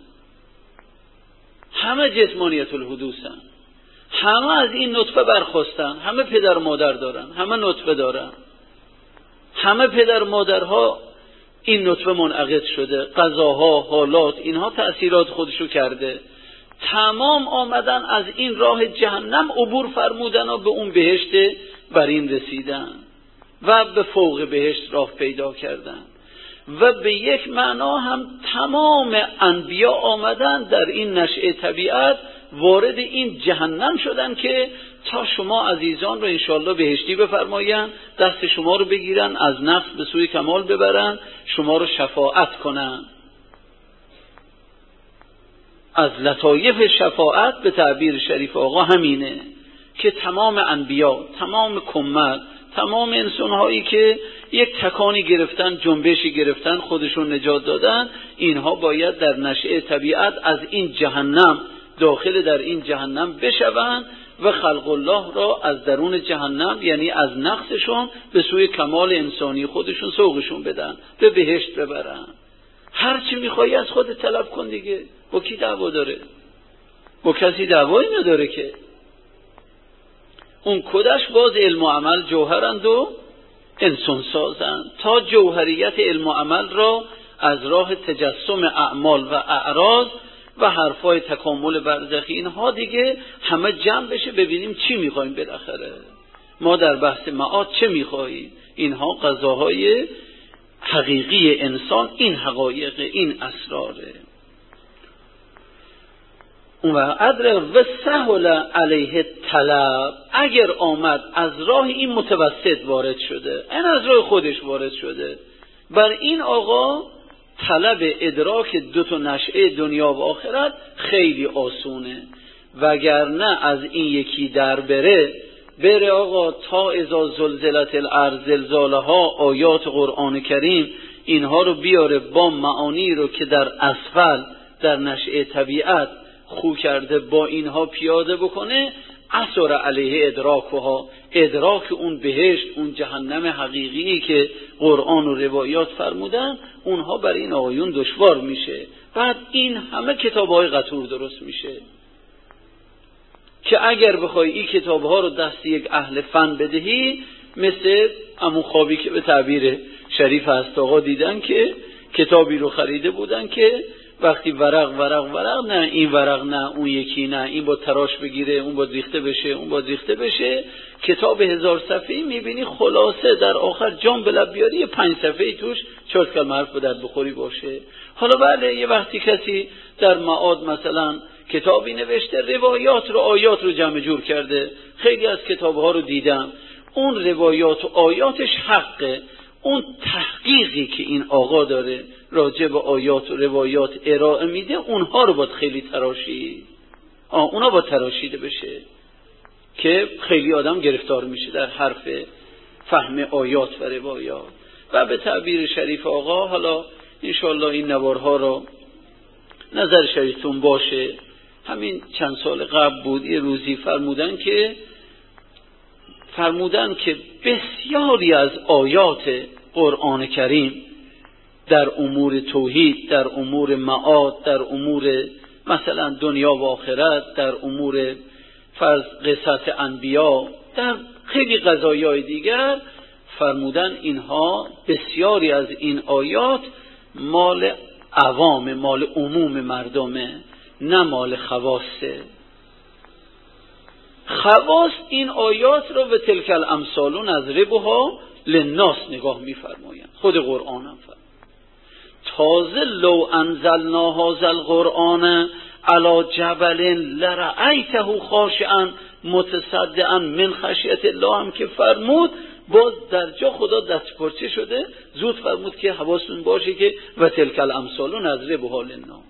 همه جسمانیت الحدوثن، همه از این نطفه برخواستن، همه پدر مادر دارن، همه نطفه دارن، همه پدر مادرها این نطفه منعقد شده، قضاها، حالات، اینها تأثیرات خودشو کرده، تمام آمدن از این راه جهنم عبور فرمودن و به اون بهشت برین رسیدن و به فوق بهشت راه پیدا کردن. و به یک معنا هم تمام انبیا آمدن در این نشأه طبیعت وارد این جهنم شدن که تا شما عزیزان رو انشاءالله بهشتی بفرماین، دست شما رو بگیرن، از نفس به سوی کمال ببرن، شما رو شفاعت کنن. از لطایف شفاعت به تعبیر شریف آقا همینه که تمام انبیا، تمام کمل، تمام انسان‌هایی که یک تکانی گرفتن، جنبشی گرفتن، خودشون نجات دادن، اینها باید در نشأه طبیعت از این جهنم داخل در این جهنم بشوند و خلق الله را از درون جهنم، یعنی از نقصشون به سوی کمال انسانی خودشون سوقشون بدن، به بهشت ببرن. هر چی میخوایی از خودت طلب کن دیگه، با کی دعوا داره؟ با کسی دعوایی نداره که. اون کدش باز علم و عمل جوهرند و انسان سازند. تا جوهریت علم و عمل را از راه تجسم اعمال و اعراض و حرفای تکامل برزخی اینها دیگه همه جمع بشه، ببینیم چی میخوایم بالاخره. ما در بحث معاد چه میخواییم؟ اینها قضاهای حقیقی انسان، این حقایق، این اسراره. و ادر و سهل علیه طلب، اگر آمد از راه این متوسط وارد شده، این از راه خودش وارد شده، بر این آقا طلب ادراک دو تا نشأه دنیا و آخرت خیلی آسونه. وگرنه از این یکی در بره بره آقا تا اذا زلزلت الارض زلزالها، آیات قرآن کریم اینها رو بیاره با معانی رو که در اسفل در نشأه طبیعت خو کرده، با اینها پیاده بکنه، اثر علیه ادراکها، ادراک اون بهشت، اون جهنم حقیقی که قرآن و روایات فرمودن، اونها برای این آقایون دشوار میشه. بعد این همه کتاب‌های قطور درست میشه که اگر بخوای این کتاب‌ها رو دست یک اهل فن بدهی، مثل عمو خوابی که به تعبیر شریف هست آقا دیدن که کتابی رو خریده بودن که وقتی ورق ورق ورق، نه این ورق نه اون یکی نه، این با تراش بگیره، اون با ریخته بشه، اون با ریخته بشه، کتاب هزار صفحه‌ای میبینی خلاصه در آخر جام به لب بیاری پنج صفحه‌ای توش چهار کلمه حرف به درد بخوری باشه. حالا بله یه وقتی کسی در معاد مثلا کتابی نوشته، روایات رو آیات رو جمع جور کرده، خیلی از کتاب‌ها رو دیدم، اون روایات و آیاتش حقه، اون تحقیقی که این آقا داره راجع به آیات و روایات ارائه میده، اونها رو باید خیلی تراشید، آه اونها باید تراشیده بشه که خیلی آدم گرفتار میشه در حرف فهم آیات و روایات. و به تعبیر شریف آقا، حالا انشاءالله این نوارها رو نظر شریفتون باشه، همین چند سال قبل بود یه روزی فرمودن که فرمودن که بسیاری از آیات قرآن کریم در امور توحید، در امور معاد، در امور مثلا دنیا و آخرت، در امور فرض قصت انبیا، در خیلی قضایای دیگر، فرمودن اینها بسیاری از این آیات مال عوام، مال عموم مردمه، نه مال خواصه. خواص این آیات رو به تلک الامثال نضربها للناس نگاه می‌فرمایند. خود قرآن هم فرمود تازه لو انزلنا هذا القرآن علی جبل لرأیته خاشعا متصدعا من خشیت الله هم که فرمود، باز در جا خدا دست پرچه شده، زود فرمود که حواستون باشه که و تلک الامثال نضربها للناس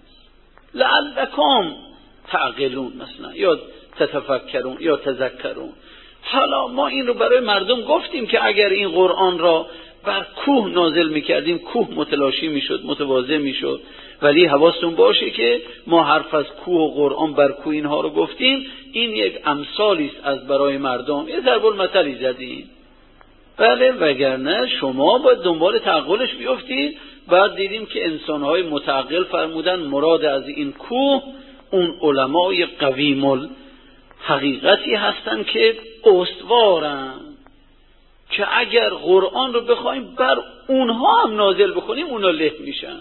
لعلکم تعقلون مثلا یا تتفکرون یا تذکرون. حالا ما این رو برای مردم گفتیم که اگر این قرآن را بر کوه نازل میکردیم کوه متلاشی میشد، متواضع میشد، ولی حواستون باشه که ما حرف از کوه و قرآن بر کوه اینها رو گفتیم، این یک امثالی است از برای مردم، یه ضرب المثلی زدیم. بله، وگرنه شما باید دنبال تعقلش بیفتید. بعد دیدیم که انسانهای متعقل فرمودن مراد از این کوه اون علمای قویم حقیقتی هستن که استوارن، که اگر قرآن رو بخوایم بر اونها هم نازل بکنیم اونا له میشن،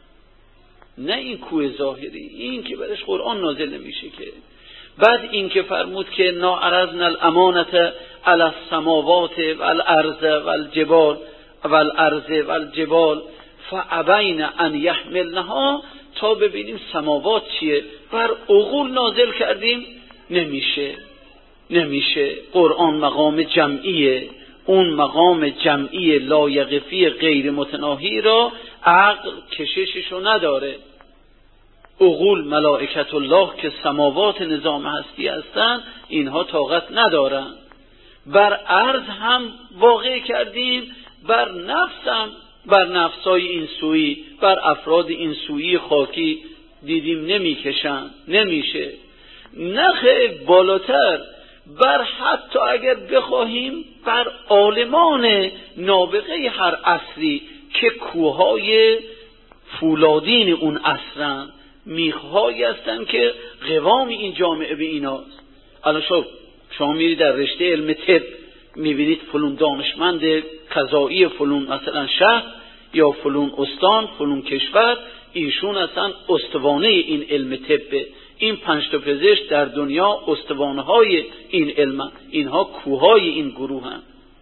نه این کوه ظاهری، این که برش قرآن نازل نمیشه که. بعد این که فرمود که نا عرضنا الامانت علی السماوات والارض والجبال والارض والجبال فابین ان یحملنها، تا ببینیم سماوات چیه، بر عقول نازل کردیم، نمیشه نمیشه قرآن مقام جمعیه، اون مقام جمعی لایقفی غیر متناهی را عقل کشششو نداره. عقول ملائکت الله که سماوات نظام هستی هستن اینها طاقت ندارن. بر عرض هم واقع کردیم، بر نفس هم، بر نفسای این سویی، بر افراد این سویی خاکی دیدیم نمیکشن، نمیشه. نخه بالاتر بر حتی اگر بخواهیم بر عالمان نابغه هر عصری که کوههای فولادین اون عصرن، میخهایی هستن که قوام این جامعه به ایناست. الان شما شما میرید در رشته علم طب میبینید فلون دانشمند قضایی فلون مثلا شهر یا فلون استان فلون کشور، ایشون اصلا استوانه این علم طبه. این پنج تا پزشک در دنیا استوانه های این علم، اینها کوههای این گروه هم.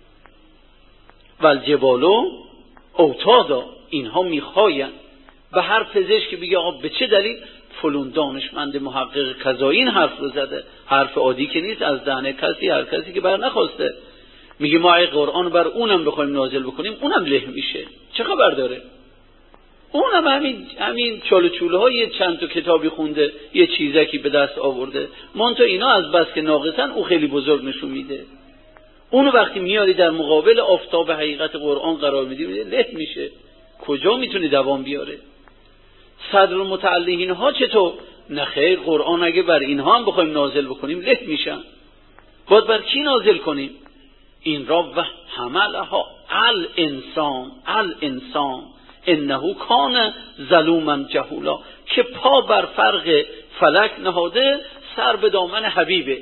والجبالو اوتادا، اینها میخواین. به هر پزشک که بگه آقا به چه دلیل فلون دانشمند محقق قضایی این حرف رو زده، حرف عادی که نیست از دهن کسی، هر کسی که بر نخواسته، میگه ما ای قرآن بر اونم بخوایم نازل بکنیم اونم له میشه، چه خبر داره؟ اونم همین همین چاله چوله ها یه چند تا کتابی خونده، یه چیزکی به دست آورده، مانتا اینا از بس که ناقصن او خیلی بزرگ نشون میده. اونو وقتی میاری در مقابل آفتاب حقیقت قرآن قرار میدی له میشه، کجا میتونه دوام بیاره؟ صدر المتعلقین ها چطور؟ نخیر، قرآن اگه بر اینها هم بخوایم نازل بکنیم له میشن. باید بر کی نازل کنیم؟ این را و حملها الانسان الانسان انه کان ظلوما جهولا، که پا بر فرق فلک نهاده، سر به دامن حبیبه.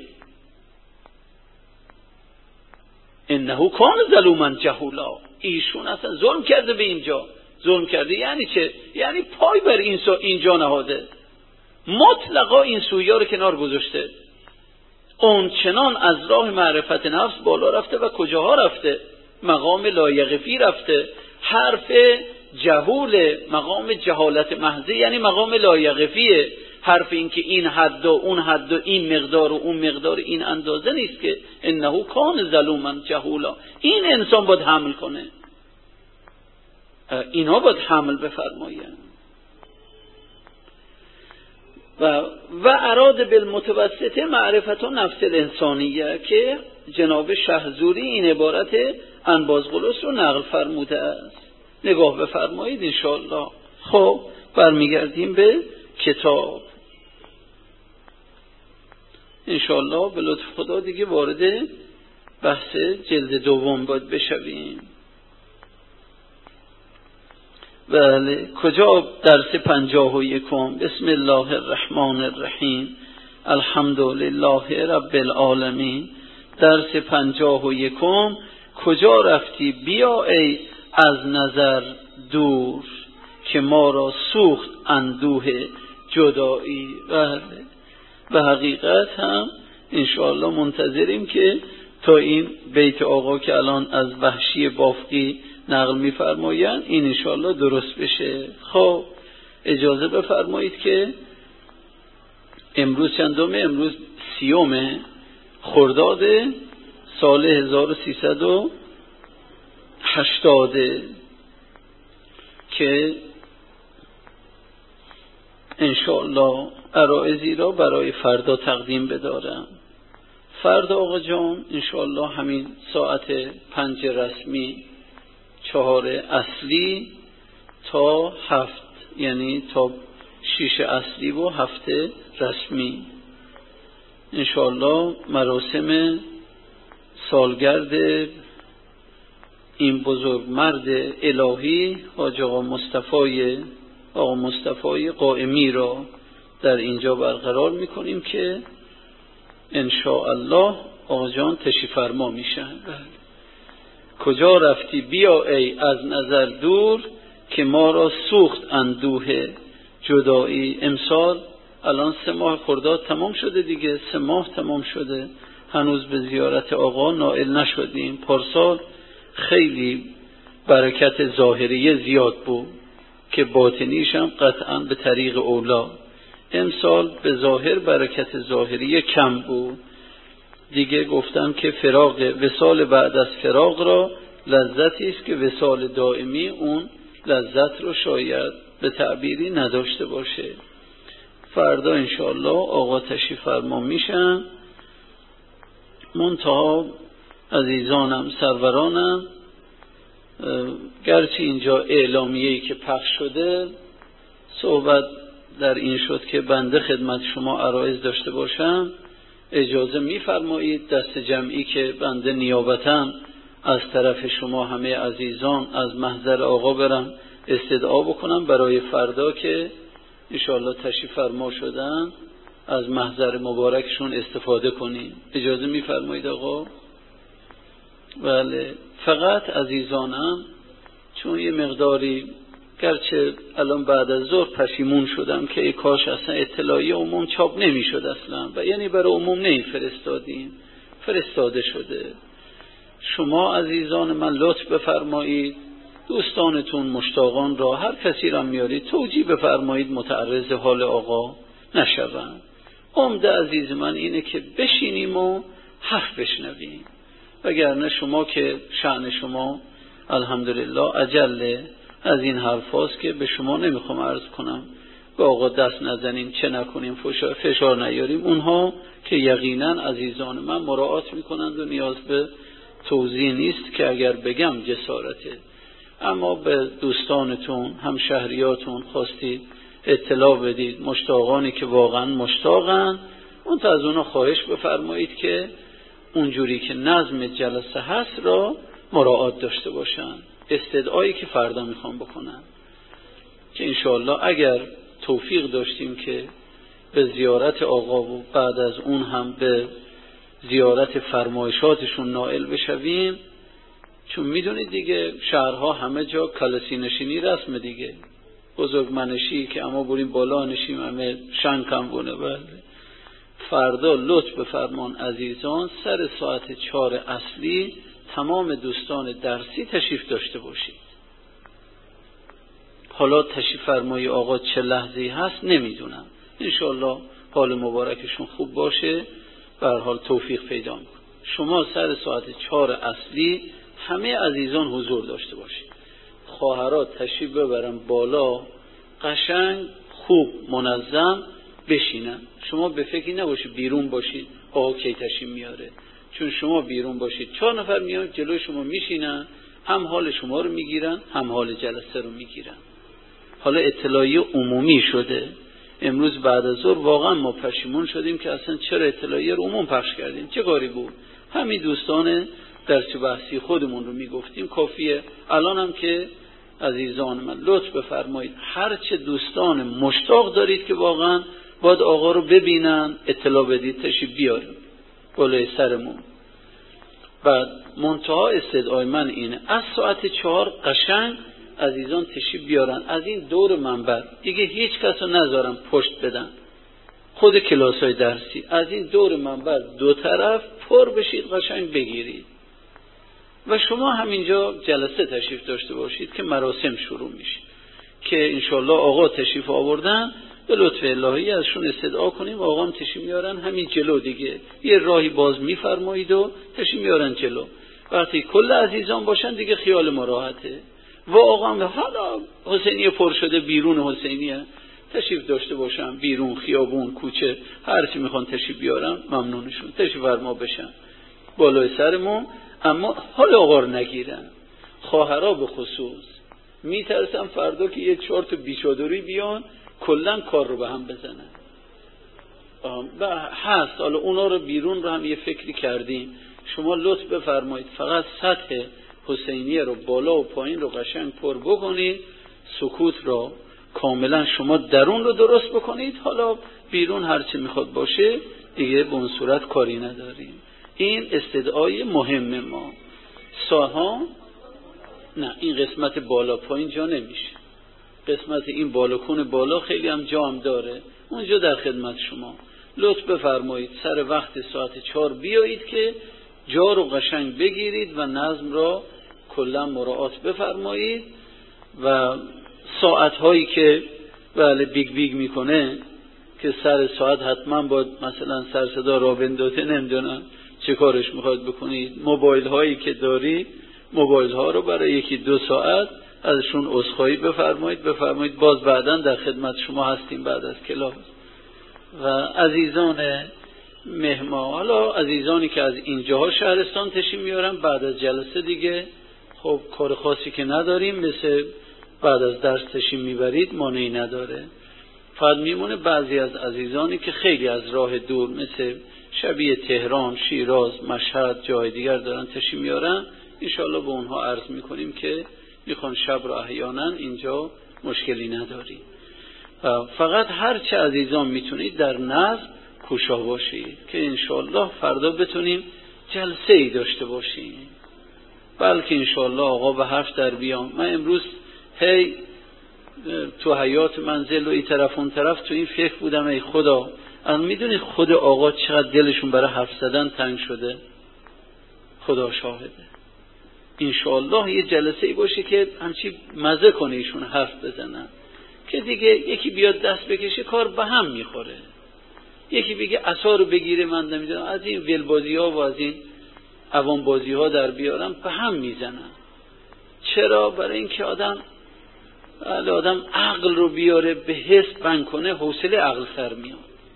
انه کان ظلوما جهولا، ایشون اصلا ظلم کرده به اینجا. ظلم کرده یعنی چه؟ یعنی پای بر این اینجا نهاده، مطلقا این سویا رو کنار گذاشته، اون چنان از راه معرفت نفس بالا رفته و کجاها رفته؟ مقام لایقفی رفته. حرف جهول مقام جهالت محضه، یعنی مقام لایقفیه. حرف این که این حد و اون حد و این مقدار و اون مقدار این اندازه نیست که انه کان ظلوما جهولا. این انسان باید حمل کنه، اینا باید حمل بفرمایند. و و اراد بالمتوسطه معرفت و نفس الانسانیه، که جناب شهزوری این عبارت انبازغلوس رو نقل فرموده است. نگاه بفرمایید انشاءالله. خب برمیگردیم به کتاب انشاءالله. به لطف خدا دیگه وارد بحث جلد دوم باید بشویم. بله، کجا؟ درس پنجاه و یکم. بسم الله الرحمن الرحیم الحمد لله رب العالمین. درس پنجاه و یکم کجا رفتی بیا ای از نظر دور، که ما را سوخت اندوه جدایی. بله، به حقیقت هم انشاءالله منتظریم که تا این بیت آقا که الان از وحشی بافقی نقل می‌فرمایند این انشاءالله درست بشه. خب اجازه بفرمایید که امروز چندمه؟ امروز سیومه خرداد سال هزار و سیصد و هشتاد که انشاءالله عرائضی را برای فردا تقدیم بدارم. فردا آقا جان انشاءالله همین ساعت پنج رسمی، چهار اصلی تا هفت، یعنی تا شیش اصلی و هفت رسمی انشاءالله مراسم سالگرد این بزرگ مرد الهی حاج آقا مصطفی آقا مصطفی قائمی را در اینجا برقرار میکنیم که انشاءالله آقا جان تشریف فرما میشن. کجا رفتی بیا ای از نظر دور، که ما را سوخت اندوه جدایی. امسال الان سه ماه خرداد تمام شده دیگه، سه ماه تمام شده، هنوز به زیارت آقا نائل نشدیم. پارسال خیلی برکت ظاهری زیاد بود که باطنیش هم قطعا به طریق اولا. امسال به ظاهر برکت ظاهری کم بود دیگه. گفتم که فراق وصال بعد از فراق را لذتی است که وصال دائمی اون لذت رو شاید به تعبیری نداشته باشه. فردا انشاءالله آقا تشریف فرما میشن. منتها عزیزانم سرورانم، گرچه اینجا اعلامیه‌ای که پخش شده صحبت در این شد که بنده خدمت شما عرایض داشته باشم، اجازه می‌فرمایید دست جمعی که بنده نیابتاً از طرف شما همه عزیزان از محضر آقا برم استدعا بکنم برای فردا که انشاءالله تشریف فرما شدن از محضر مبارکشون استفاده کنیم. اجازه می‌فرمایید آقا؟ بله. فقط عزیزانم چون یه مقداری گرچه الان بعد از ظهر پشیمون شدم که ای کاش اصلا اطلاعیه عموم چاپ نمی‌شد اصلا، و یعنی برای عموم نمی‌فرستادیم، فرستاده شده. شما عزیزان من لطف بفرمایید دوستانتون مشتاقان را هر کسی را میارید توجیه بفرمایید متعرض حال آقا نشوند. عمده عزیز من اینه که بشینیم و حرف بشنویم، وگرنه شما که شأن شما الحمدلله اجله از این حرف هاست که به شما نمیخوام عرض کنم به آقا دست نزنیم، چه نکنیم، فشار نیاریم. اونها که یقینا عزیزان من مراعات میکنند و نیاز به توضیح نیست که اگر بگم جسارته. اما به دوستانتون هم شهریاتون خواستید اطلاع بدید، مشتاقانی که واقعا مشتاقن، اون تا از اونا خواهش بفرمایید که اونجوری که نظم جلسه هست را مراعات داشته باشن. استدعایی که فردا میخوام بکنن که انشاءالله اگر توفیق داشتیم که به زیارت آقا و بعد از اون هم به زیارت فرمایشاتشون نائل بشویم، چون میدونید دیگه شهرها همه جا کلسی نشینی رسم دیگه، بزرگ منشی که اما بریم بالا نشیم همه شنکم بونه. بله. فردا لطف بفرمان عزیزان سر ساعت چهار اصلی تمام دوستان درسی تشریف داشته باشید. حالا تشریف فرمایی آقا چه لحظه‌ای هست نمیدونم، انشاءالله حال مبارکشون خوب باشه، به هر حال توفیق پیدا می‌کنه. شما سر ساعت چهار اصلی همه عزیزان حضور داشته باشید. خواهرات تشریف ببرن بالا، قشنگ خوب منظم بشینن. شما به فکری نباشید بیرون باشید آقا کی تشریف میاره، چون شما بیرون باشید چهار نفر میان جلوی شما میشینن، هم حال شما رو میگیرن هم حال جلسه رو میگیرن. حالا اطلاعیه عمومی شده. امروز بعد از ظهر واقعا ما پشیمون شدیم که اصلا چرا اطلاعیه رو عموم پخش کردیم، چه کاری بود؟ همین دوستان درس بحثی خودمون رو میگفتیم کافیه. الان هم که عزیزان من لطف بفرمایید هر چه دوستان مشتاق دارید که واقعا باید آقا رو ببینن اطلاع بدید، تشریف بیارید بالای سرمون. بعد منتها استدعای من اینه از ساعت چهار قشنگ عزیزان تشریف بیارن از این دور منبر، دیگه هیچ کس رو نذارم پشت بدن، خود کلاسای درسی از این دور منبر دو طرف پر بشید، قشنگ بگیرید و شما همینجا جلسه تشریف داشته باشید که مراسم شروع میشه که انشالله آقا تشریف آوردن به لطف الهی ازشون استدعا کنیم و آقا هم تشریف میارن همین جلو، دیگه یه راهی باز میفرمایید و تشریف میارن جلو. وقتی کل عزیزان باشن دیگه خیال ما راحته و آقا هم حالا حسینیه پر شده بیرون حسینیه تشریف داشته باشن، بیرون خیابون کوچه هر چی میخوان تشریف بیارن ممنونشون، تشریف فرما بشن بالای سرمون، اما حال آقا رو نگیرن. خواهرها به خصوص میترسن فردا که یه چهار تا بیچادری بیان کلن کار رو به هم بزنن و هست. حالا اونا رو بیرون رو هم یه فکری کردیم، شما لطف بفرمایید فقط سطح حسینیه رو بالا و پایین رو قشنگ پر بکنید، سکوت رو کاملا شما درون رو درست بکنید، حالا بیرون هرچی میخواد باشه دیگه به اون صورت کاری نداریم. این استدعای مهم ما. ساها نه، این قسمت بالا پایین جا نمیشه، قسمت این بالکون بالا خیلی هم جا هم داره، اونجا در خدمت شما. لطف بفرمایید سر وقت ساعت چهار بیایید که جا رو قشنگ بگیرید و نظم را کلا مراعات بفرمایید و ساعت هایی که بله بیگ بیگ میکنه که سر ساعت حتما باید مثلا سر صدا را بندازه، نمیدونم چه کارش میخواید بکنید. موبایل هایی که داری موبایل ها رو برای یکی دو ساعت ازشون عذرخواهی بفرمایید بفرمایید باز بعداً در خدمت شما هستیم بعد از کلاس. و عزیزان مهمان، حالا عزیزانی که از اینجاها شهرستان تشریف میارن بعد از جلسه دیگه خب کار خاصی که نداریم، مثل بعد از درس تشریف میبرید مانعی نداره. فقط میمونه بعضی از عزیزانی که خیلی از راه دور مثل شبیه تهران، شیراز، مشهد، جای دیگر دارن تشریف میارن، انشاءالله به اونها عرض میکنیم که میخوان شب رو احیانا اینجا مشکلی نداری. فقط هر چه عزیزان میتونید در نظم کوشا باشید که انشاءالله فردا بتونیم جلسه ای داشته باشیم، بلکه انشاءالله آقا به حرف در بیام. من امروز هی تو حیات منزل و این طرف اون طرف تو این فکر بودم ای خدا، الان میدونی خود آقا چقدر دلشون برای حرف زدن تنگ شده، خدا شاهده. انشاءالله یه جلسه ای باشه که همچی مزه کنه ایشون حرف بزنن که دیگه یکی بیاد دست بکشه کار به هم میخوره، یکی بگه عصا رو بگیره من نمیدونم از این ولبازی ها و از این عوام بازی ها در بیارم به هم میزنن. چرا؟ برای اینکه آدم آدم عقل رو بیاره به حس بند کنه حوصله عقل سر میاد.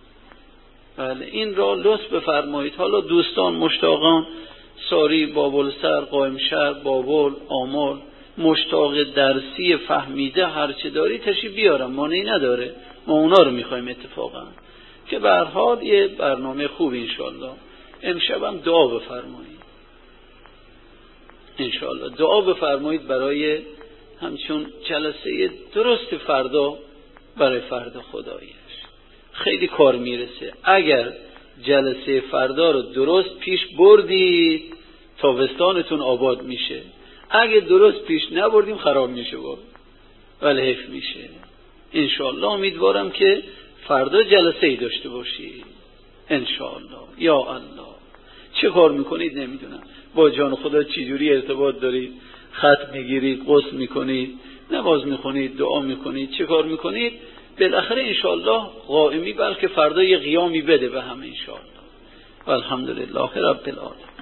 بله این را لطف بفرمایید. حالا دوستان مشتاقان ساری، بابل سر، قائم شهر، بابل، آمل، مشتاق درسی فهمیده هرچه داری تشریف بیارم، مانعی نداره، ما اونا رو میخوایم اتفاقا که به هر حال یه برنامه خوب انشالله. امشبم دعا بفرمایید انشالله، دعا بفرمایید برای همچون جلسه درست فردا، برای فردا خداییش خیلی کار میرسه. اگر جلسه فردا رو درست پیش بردید تابستانتون آباد میشه، اگه درست پیش نبردیم خراب میشه با ولی حیف میشه. انشاءالله امیدوارم که فردا جلسه ای داشته باشید انشاءالله. یا الله چه کار میکنید نمیدونم، با جان خدا چجوری ارتباط دارید، خط میگیرید، غسل میکنید، نماز میخونید، دعا میکنید، چه کار میکنید، بالاخره انشاءالله قائمی بلکه فردا یه قیامی بده به همه انشاءالله. والحمدلله رب العالمین.